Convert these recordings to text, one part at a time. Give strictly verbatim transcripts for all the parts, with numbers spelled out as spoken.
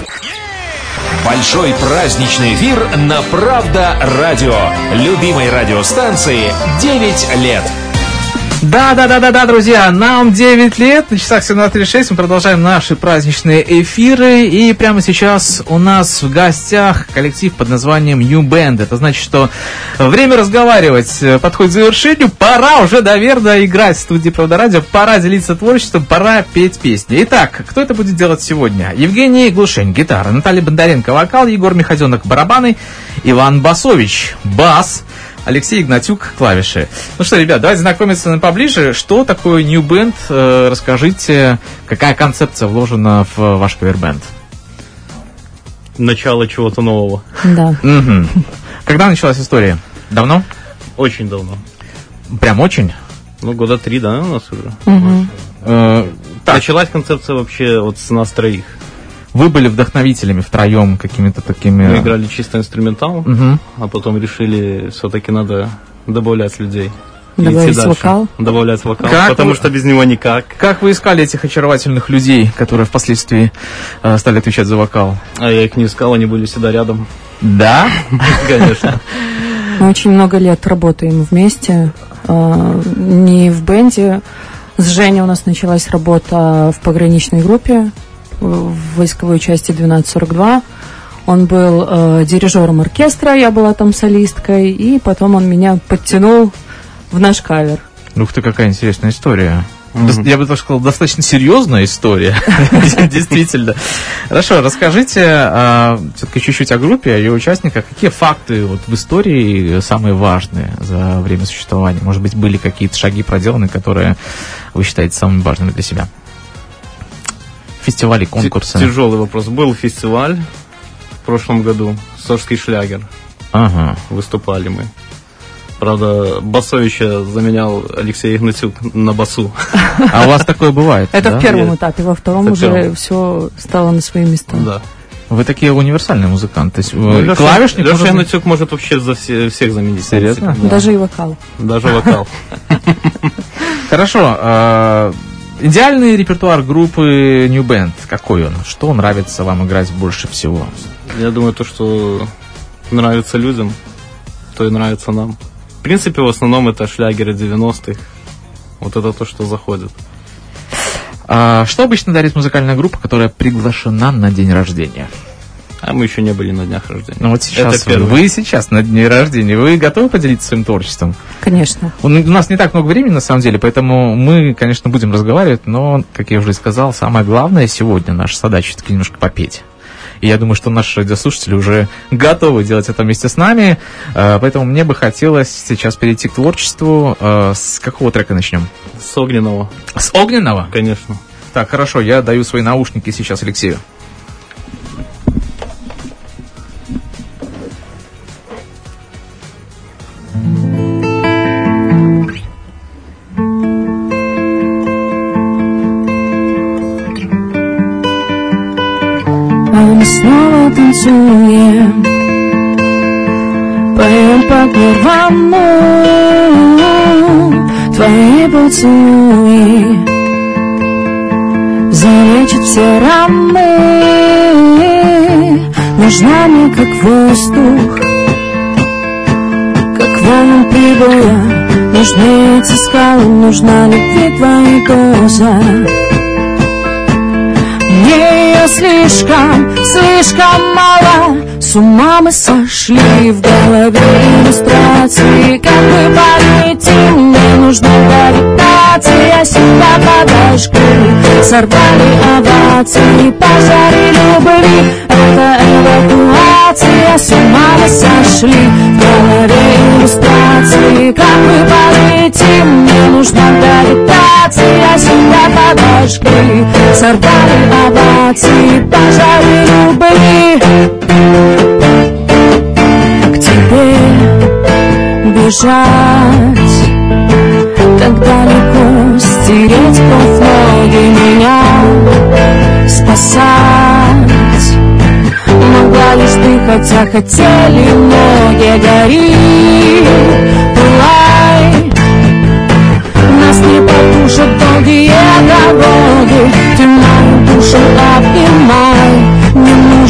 Большой праздничный эфир на Правда Радио. Любимой радиостанции девять лет. Да-да-да-да-да, друзья, нам девять лет, на часах семнадцать тридцать шесть, мы продолжаем наши праздничные эфиры, и прямо сейчас у нас в гостях коллектив под названием New Band. Это значит, что время разговаривать подходит к завершению, пора уже, наверное, играть в студии Правда Радио, пора делиться творчеством, пора петь песни. Итак, кто это будет делать сегодня? Евгений Глушень, гитара, Наталья Бондаренко, вокал, Егор Миходенок, барабаны, Иван Басович, бас, Алексей Игнатюк, клавиши. Ну что, ребят, давайте знакомиться поближе. Что такое New Band? Э, расскажите, какая концепция вложена в ваш кавербэнд? Начало чего-то нового. Да. Угу. Когда началась история? Давно? Очень давно. Прям очень? Ну, года три, да, у нас уже. Угу. Э, Началась концепция вообще вот с нас троих. Вы были вдохновителями втроем какими-то такими... Мы играли чисто инструментал, угу. а потом решили, все-таки надо добавлять людей. Добавить вокал? Добавлять вокал, как потому вы... что без него никак. Как вы искали этих очаровательных людей, которые впоследствии э, стали отвечать за вокал? А я их не искал, они были всегда рядом. Да? Конечно. Мы очень много лет работаем вместе. Не в бенде. С Женей у нас началась работа в пограничной группе в войсковой части двенадцать сорок два. Он был э, дирижером оркестра, я была там солисткой, и потом он меня подтянул в наш кавер. Ух ты, какая интересная история. Mm-hmm. Я бы даже сказал, достаточно серьезная история. Действительно. Хорошо, расскажите все-таки чуть-чуть о группе, о ее участниках. Какие факты вот в истории самые важные за время существования? Может быть, были какие-то шаги проделаны, которые вы считаете самыми важными для себя? Фестивали, конкурсы. Тяжелый вопрос. Был фестиваль в прошлом году, Сожский шлягер. Ага. Выступали мы. Правда, Басовича заменял Алексей Игнатюк на басу. А у вас такое бывает? Это да? в первом Нет. этапе, во втором Это уже первом. все стало на свои места. Да. Вы такие универсальные музыканты. То есть, Ну, Леша, клавишник Леша может... Игнатюк может вообще за все, всех заменить. Серьезно? Да. Даже и вокал. Даже вокал. Хорошо. э, Идеальный репертуар группы New Band. Какой он? Что нравится вам играть больше всего? Я думаю, то, что нравится людям, то и нравится нам. В принципе, в основном это шлягеры девяностых. Вот это то, что заходит. А что обычно дарит музыкальная группа, которая приглашена на день рождения? А мы еще не были на днях рождения. Ну вот сейчас Это вы, первый. вы сейчас на дне рождения. Вы готовы поделиться своим творчеством? Конечно. У нас не так много времени, на самом деле, поэтому мы, конечно, будем разговаривать, но, как я уже сказал, самое главное сегодня наша задача все-таки немножко попеть. И я думаю, что наши радиослушатели уже готовы делать это вместе с нами, поэтому мне бы хотелось сейчас перейти к творчеству. С какого трека начнем? С огненного. С огненного? Конечно. Так, хорошо, я даю свои наушники сейчас Алексею. Мы снова танцуем, поем по-первому твои поцелуи залечат все рамы. Нужна мне как воздух, как волны прибоя. Нужны эти скалы, нужна любви твоя доза. Мне ее слишком, слишком мало. С ума мы сошли, в голове иллюстрации. Как бы полетим, мне нужна гравитация. Себя подожгли, сорвали овации, пожари любви. Это эвакуация. С ума мы сошли, в голове иллюстрации. Как бы полетим, мне нужна гравитация. Себя подожгли, сорвали овации, пожари любви. К тебе бежать, так далеко, стереть кровь ноги, меня спасать. Могла лишь ты, хотя хотели многие. Гори, пылай, нас не потушат долгие дороги. Ты мою душу обнимай, не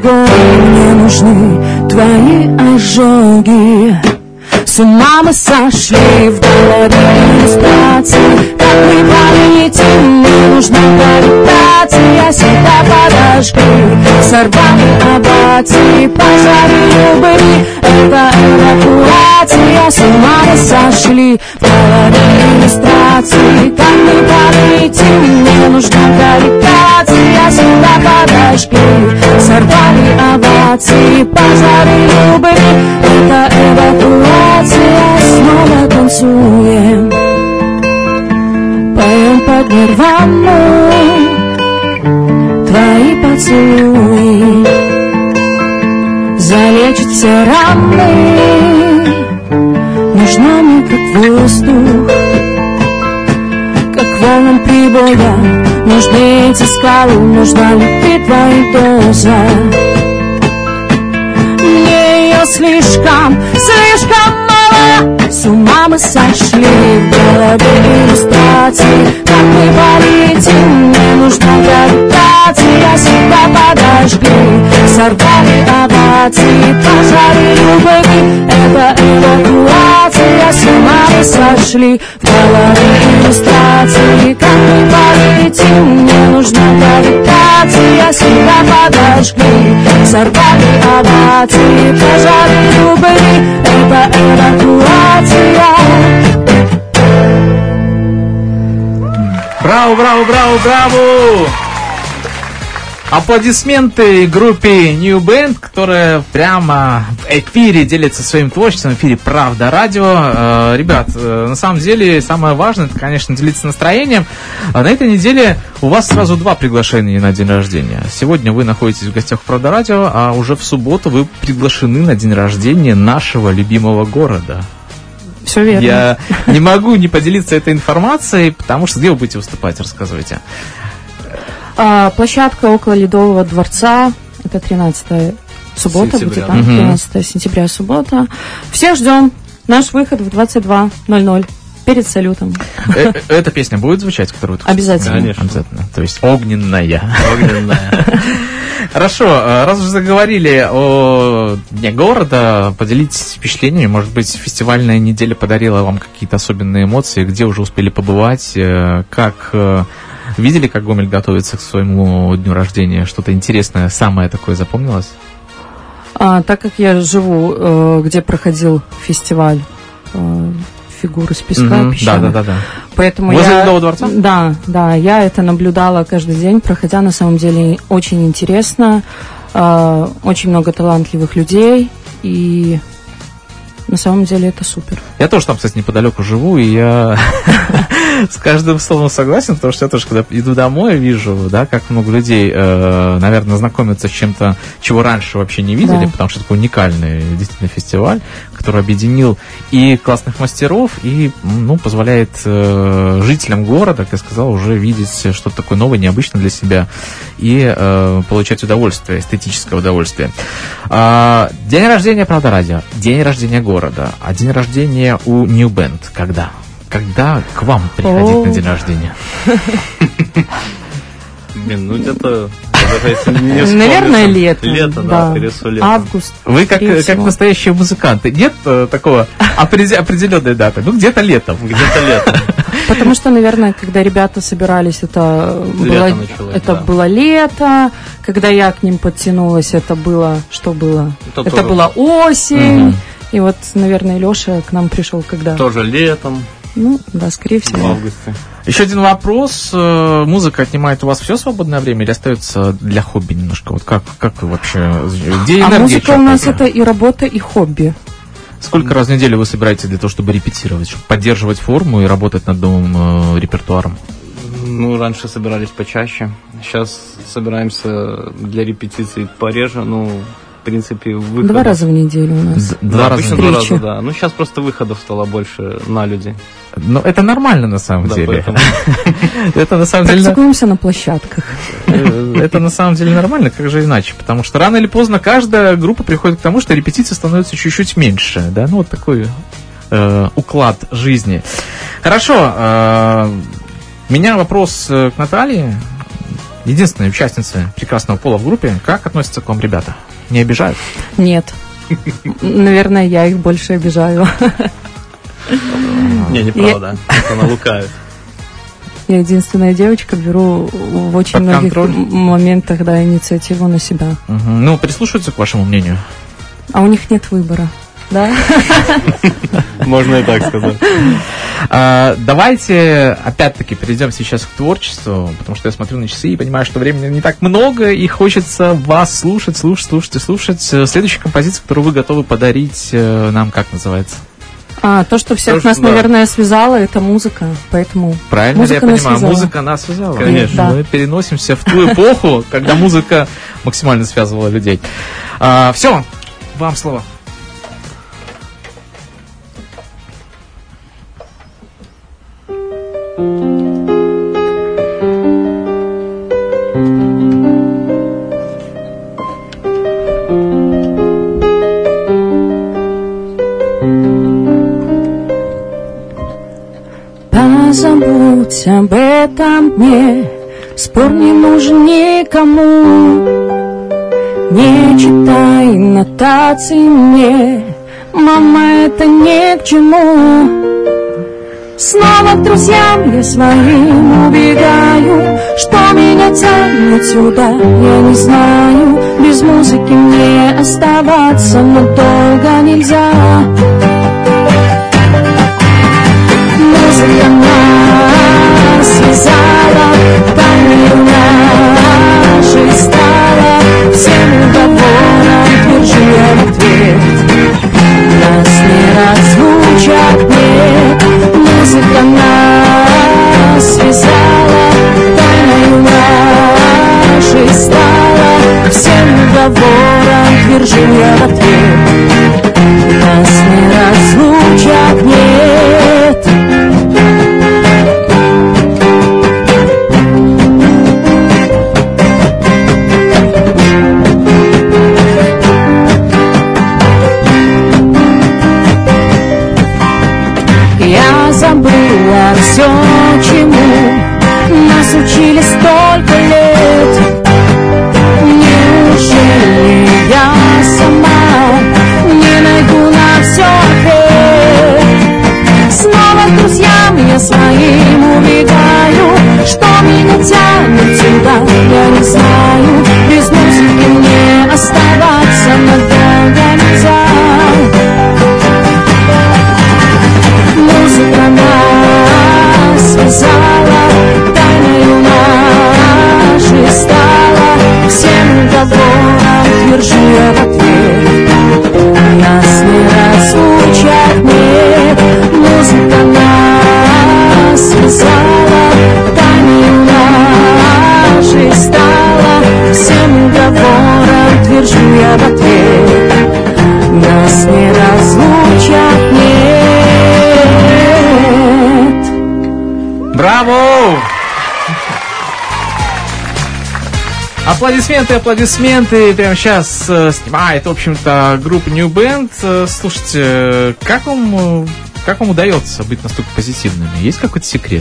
прибой, мне нужны твои ожоги. С ума мы сошли, в голове иллюстрации. Как мы полетим, мне нужна гравитация. Себя подожгли, сорвали аббатии, пожары любви. Это эвакуация. С ума мы сошли, в голове иллюстрации. Как мы полетим, мне нужна гравитация. Себя подожгли, сорвали аббатии, пожары любви. Это эвакуация. Снова танцуем, поем под нирвану. Твои поцелуи залечат все раны. Нужна мне как воздух, как волнам прибоя. Нужны эти скалы, нужна любви твоя доза. Мне ее слишком, слишком мало. С ума мы сошли, в голове иллюстрации. Как мы полетим, мне нужна гравитация. Себя подожгли, сорвали аббатии, пожары любви. Это эвакуация. С ума мы сошли, в голове иллюстрации. Как мы полетим, мне нужна гравитация. Себя подожгли, сорвали аббатии, пожары любви. Это эвакуация. Браво, браво, браво, браво! Аплодисменты группе New Band, которая прямо в эфире делится своим творчеством, в эфире «Правда радио». Э, ребят, э, на самом деле самое важное, это, конечно, делиться настроением. А на этой неделе у вас сразу два приглашения на день рождения. Сегодня вы находитесь в гостях «Правда радио», а уже в субботу вы приглашены на день рождения нашего любимого города. Все верно. Я не могу не поделиться этой информацией, потому что где вы будете выступать, рассказывайте. А, площадка около Ледового дворца. Это тринадцатая суббота Сентября. будет, да? тринадцатое сентября суббота. Всех ждем. Наш выход в двадцать два ноль ноль. Перед салютом. Э, Эта песня будет звучать, которую ты Обязательно. Конечно. Обязательно. То есть огненная. Огненная. Хорошо, раз уже заговорили о Дне города, поделитесь впечатлениями. Может быть, фестивальная неделя подарила вам какие-то особенные эмоции, где уже успели побывать, как видели, как Гомель готовится к своему дню рождения, что-то интересное, самое такое запомнилось? А, так как я живу, э, где проходил фестиваль э, фигуры с песка, Mm-hmm. песчаных. Да, да, да, да. Поэтому возле я, Ледового дворца? Да, да, я это наблюдала каждый день, проходя, на самом деле очень интересно, э, очень много талантливых людей, и на самом деле это супер. Я тоже там, кстати, неподалеку живу, и я с каждым словом согласен, потому что я тоже, когда иду домой, вижу, да, как много людей, э, наверное, знакомятся с чем-то, чего раньше вообще не видели, да. Потому что такой уникальный действительно фестиваль, который объединил и классных мастеров, и, ну, позволяет э, жителям города, как я сказал, уже видеть что-то такое новое, необычное для себя, и э, получать удовольствие, эстетическое удовольствие. А, день рождения «Правда радио», день рождения города, а день рождения у New Band когда? Когда к вам приходить О. на день рождения? Блин, ну где-то... даже если не вспомню, Наверное, там, лето. Лето, да, да. скорее всего, лето. Август. Вы как, скорее как всего. настоящие музыканты. Нет э, такого опреде- определенной даты? Ну, где-то летом. Где-то лето. Потому что, наверное, когда ребята собирались, это, Лето было, началось, это да. было лето. Когда я к ним подтянулась, это было... Что было? Это Это, тоже- была осень. Мгм. И вот, наверное, Леша к нам пришел когда? Тоже летом, Ну, да, скорее в всего. августе. Еще один вопрос. Э, Музыка отнимает у вас все свободное время или остается для хобби немножко? Вот как, как вы вообще... Где А энергия музыка у нас черпаете? это и работа, и хобби. Сколько раз в неделю вы собираетесь для того, чтобы репетировать, чтобы поддерживать форму и работать над новым э, репертуаром? Ну, раньше собирались почаще. Сейчас собираемся для репетиций пореже. Ну, в принципе, выходов... Два раза в неделю у нас. Д- Да, Два раза. обычно в два неделю. Встречи. раза, да. Ну, сейчас просто выходов стало больше на люди. Но это нормально на самом Да, деле. поэтому- Это на самом деле... Практикуемся на площадках. Э, Это на самом деле нормально, как же иначе? Потому что рано или поздно каждая группа приходит к тому, что репетиции становятся чуть-чуть меньше. Да? Ну, вот такой э, уклад жизни. Хорошо. э, У меня вопрос э, к Наталье. единственная участница прекрасного пола в группе. Как относятся к вам ребята? Не обижают? Нет. Наверное, я их больше обижаю. Не, неправда. Она лукавит. Я единственная девочка, беру в очень Под многих контроль. моментах, да, инициативу на себя. Угу. Ну, прислушиваются к вашему мнению? А у них нет выбора, да? Можно и так сказать. А, давайте, опять-таки, перейдем сейчас к творчеству, потому что я смотрю на часы и понимаю, что времени не так много, и хочется вас слушать, слушать, слушать и слушать. Следующая композиция, которую вы готовы подарить нам, как называется? А, то, что всех То, нас, что, да. наверное, связало, это музыка, поэтому... Правильно ли я музыка нас понимаю? связала. Музыка нас связала. Конечно. Да. Мы переносимся в ту эпоху, когда музыка максимально связывала людей. А, все, вам слово. Позабудь об этом дне, спор не нужен никому. Не читай нотации мне, мама, это ни к чему. Снова к друзьям я своим убегаю, что меня тянет сюда, я не знаю. Без музыки мне оставаться, но долго нельзя. Музыка нас связала, тайною нашей стала. Всем уговором держу я в ответ, нас не разлучат, нет. Музыка нас связала, тайною нашей стала. Всем уговором держу я в ответ, нас не разлучат, нет. Я забыла все, чему нас учили столько лет. Неужели я сама не найду на все ответ? Снова к друзьям я своим убегаю, что меня тянет сюда, я не знаю. Без музыки мне оставаться надолго нельзя. Музыка нас связала, тайною нашей стала. Всем уговором держу я в ответ, нас не разлучат, нет. Музыка нас связала, тайною нашей стала. Всем уговором держу я в ответ, нас не разлучат, нет. Браво! Аплодисменты, аплодисменты. Прямо сейчас э, снимает, в общем-то, группа New Band. Э, слушайте, как вам, э, как вам удается быть настолько позитивными? Есть какой-то секрет?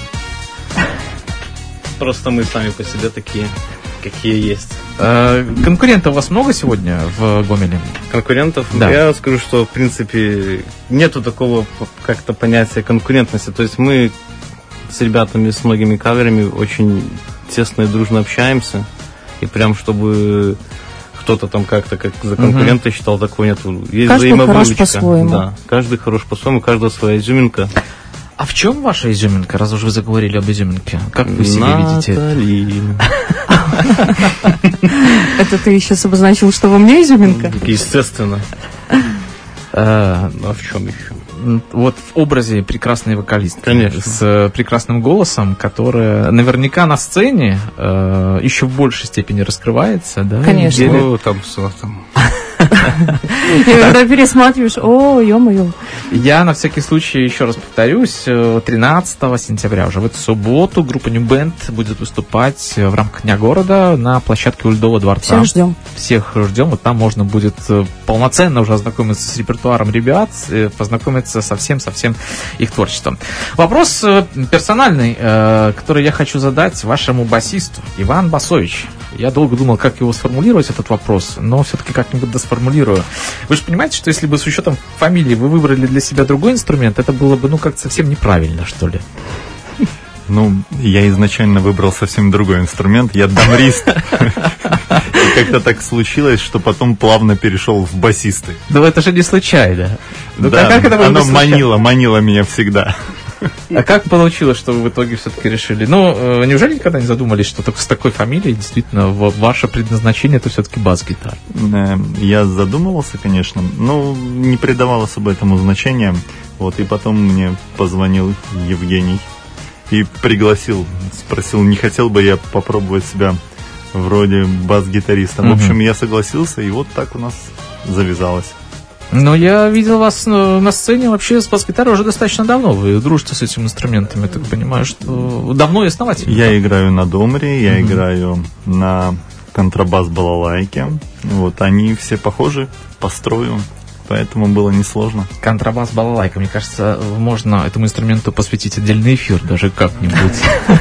Просто мы сами по себе такие, какие есть. Э, конкурентов у вас много сегодня в Гомеле? Конкурентов? Да. Я скажу, что, в принципе, нету такого как-то понятия конкурентности. То есть мы с ребятами, с многими каверами очень тесно и дружно общаемся. И прям, чтобы кто-то там как-то как за конкурента uh-huh. считал, такого нету. Есть каждый взаимовыручка. хорош по-своему. Да, каждый хорош по-своему, у каждого своя изюминка. А в чем ваша изюминка, раз уж вы заговорили об изюминке? Как вы себе видите? Это ты сейчас обозначил, что во мне изюминка? Естественно. А в чем еще? Вот в образе прекрасной вокалистки. Конечно. С прекрасным голосом, которая наверняка на сцене э, еще в большей степени раскрывается, да? Конечно. О, там все там. И когда пересматриваешь, о, ё-моё. Я на всякий случай еще раз повторюсь, тринадцатого сентября, уже в эту субботу, группа New Band будет выступать в рамках Дня города на площадке у Ледового дворца. Всех ждем. Всех ждем, вот там можно будет полноценно уже ознакомиться с репертуаром ребят, познакомиться со всем, со всем их творчеством. Вопрос персональный, который я хочу задать вашему басисту, Иван Басович. Я долго думал, как его сформулировать, этот вопрос, но все-таки как-нибудь досформулирую. Вы же понимаете, что если бы с учетом фамилии вы выбрали для себя другой инструмент, это было бы, ну, как-то совсем неправильно, что ли? Ну, я изначально выбрал совсем другой инструмент, я дамрист. И как-то так случилось, что потом плавно перешел в басисты. Ну, это же не случайно. Да, оно манило, манило меня всегда. А как получилось, что вы в итоге все-таки решили? Ну, неужели никогда не задумались, что только с такой фамилией действительно ваше предназначение это все-таки бас-гитара? Я задумывался, конечно, но не придавал особо этому значения. Вот, и потом мне позвонил Евгений и пригласил, спросил, не хотел бы я попробовать себя вроде бас-гитариста. В общем, я согласился, и вот так у нас завязалось. Ну, я видел вас на сцене вообще с бас-гитарой уже достаточно давно. Вы дружите с этим инструментом, я так понимаю, что давно и основательно. Я играю на домре, я mm-hmm. играю на контрабас-балалайке. Вот, они все похожи по строю, поэтому было несложно. Контрабас-балалайка, мне кажется, можно этому инструменту посвятить отдельный эфир, даже как-нибудь,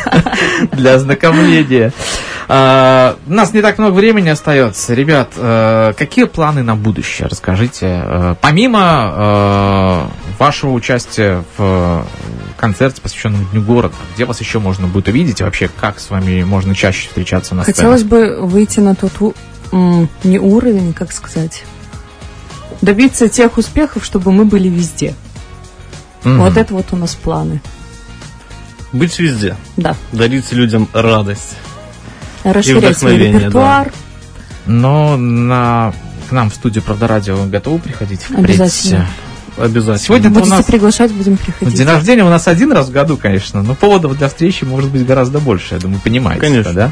для ознакомления. Uh, у нас не так много времени остается. Ребят, uh, какие планы на будущее? Расскажите. Uh, помимо uh, вашего участия в концерте, посвященном Дню города, где вас еще можно будет увидеть? И вообще, как с вами можно чаще встречаться на сцене? Хотелось бы выйти на тот у... не уровень, как сказать, добиться тех успехов, чтобы мы были везде. Mm-hmm. Вот это вот у нас планы. Быть везде. Да. Дарить людям радость. Расширять свой репертуар. Да. Но на, к нам в студию «Правда радио» готовы приходить впредь? Обязательно. Обязательно. Сегодня будете у нас приглашать, будем приходить. День рождения у нас один раз в году, конечно, но поводов для встречи может быть гораздо больше, я думаю, понимаете. Конечно. Это, да?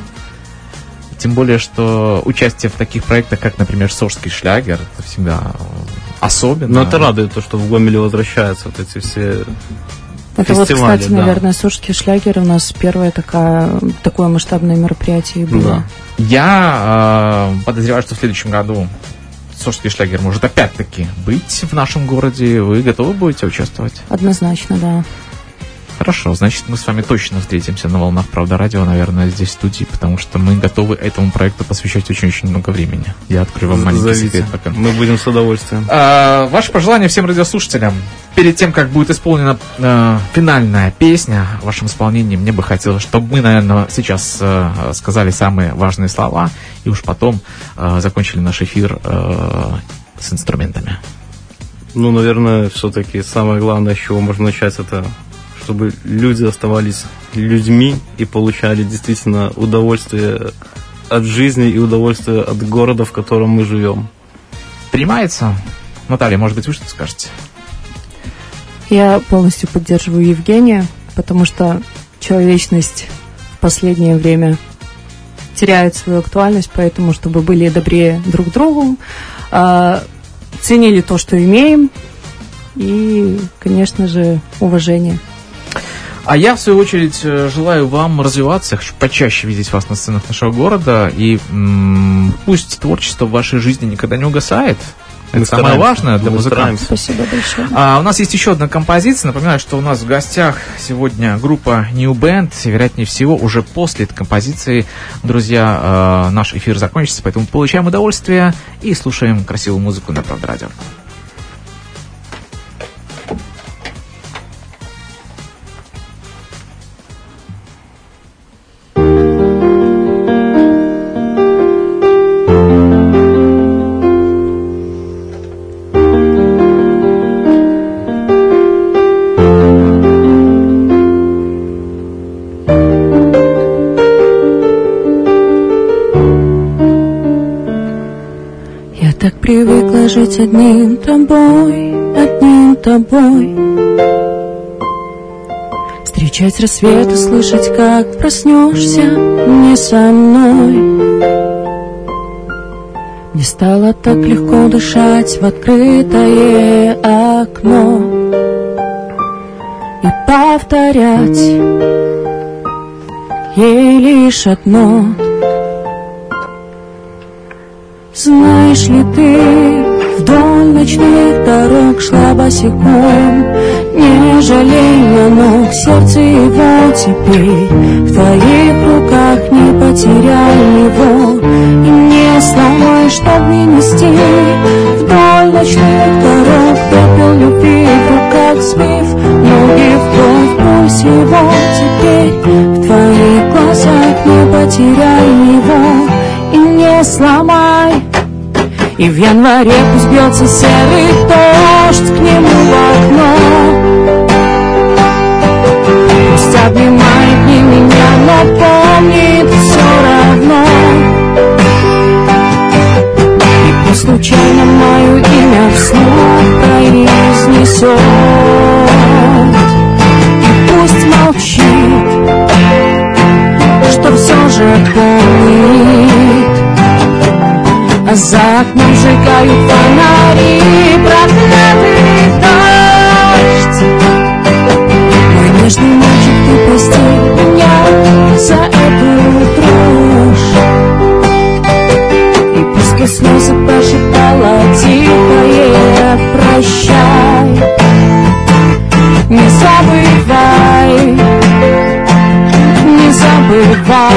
Тем более, что участие в таких проектах, как, например, «Сожский шлягер», это всегда особенно. Но это радует, то, что в Гомеле возвращаются вот эти все... Это вот, кстати, да. наверное, «Сожский шлягер» у нас первое такое, такое масштабное мероприятие было. Да. Я э, подозреваю, что в следующем году «Сожский шлягер» может опять-таки быть в нашем городе. Вы готовы будете участвовать? Однозначно, да. Хорошо, значит, мы с вами точно встретимся на волнах «Правда радио», наверное, здесь в студии, потому что мы готовы этому проекту посвящать очень-очень много времени. Я открою вам маленький секрет пока. Мы будем с удовольствием. А, ваши пожелания всем радиослушателям. Перед тем, как будет исполнена э, финальная песня в вашем исполнении, мне бы хотелось, чтобы мы, наверное, сейчас э, сказали самые важные слова, и уж потом э, закончили наш эфир э, с инструментами. Ну, наверное, все-таки самое главное, с чего можно начать, это чтобы люди оставались людьми и получали действительно удовольствие от жизни и удовольствие от города, в котором мы живем. Принимается? Наталья, может быть, вы что скажете? Я полностью поддерживаю Евгения, потому что человечность в последнее время теряет свою актуальность, поэтому, чтобы были добрее друг к другу, э, ценили то, что имеем, и, конечно же, уважение. А я, в свою очередь, желаю вам развиваться, хочу почаще видеть вас на сценах нашего города, и м- пусть творчество в вашей жизни никогда не угасает. Это самое важное для музыкантов. Спасибо большое. А, у нас есть еще одна композиция. Напоминаю, что у нас в гостях сегодня группа New Band. И, вероятнее всего, уже после этой композиции, друзья, э, наш эфир закончится. Поэтому получаем удовольствие и слушаем красивую музыку на Правда радио. Привыкла жить одним тобой, одним тобой. Встречать рассвет и слышать, как проснешься не со мной. Мне стало так легко дышать в открытое окно и повторять ей лишь одно. Знаешь ли ты, вдоль ночных дорог шла босиком, не жалея ног, сердце его теперь в твоих руках, не потеряй его и не сломай, чтоб не нести. Вдоль ночных дорог пепел любви в руках сбив, ноги в кровь, пульс его теперь в твоих глазах, не потеряй его и не сломай. И в январе пусть бьется серый дождь к нему в окно, пусть обнимает не меня, но помнит все равно. И пусть случайно мое имя вслух произнесет, и пусть молчит, что все же помнит. А за окном сжигают фонари, проклятый дождь. Мой нежный мальчик, ты прости меня за эту дрожь. И пускай слезы прошептала тихое прощай. Не забывай, не забывай.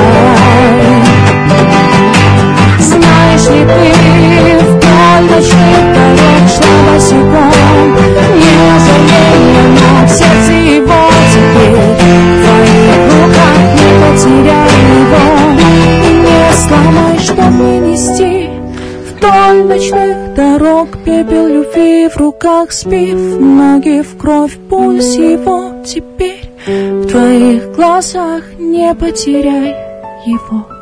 Знаешь ли ты, вдоль ночных дорог шла босиком, не жалея ног, сердце его теперь в твоих руках, не потеряй его и не сломай, чтоб не нести. Вдоль ночных дорог пепел любви в руках сбив, ноги в кровь, пульс его теперь в твоих глазах, не потеряй его.